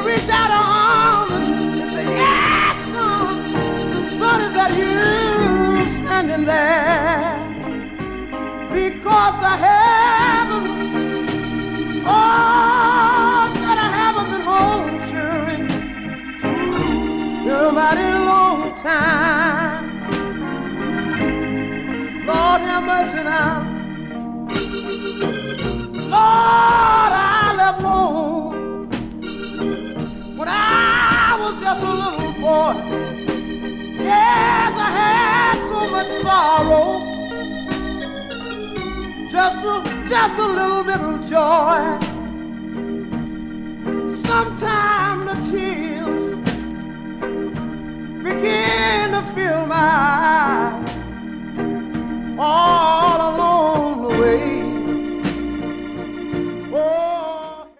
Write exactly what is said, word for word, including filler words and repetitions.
reach out her arms and say, yes, son, son, is that you standing there? Because I haven't, oh, that I haven't been home, children, in a mighty long time. Lord have mercy now. Lord, I left home when I was just a little boy. Yes, I had so much sorrow, just a, just a little bit of joy.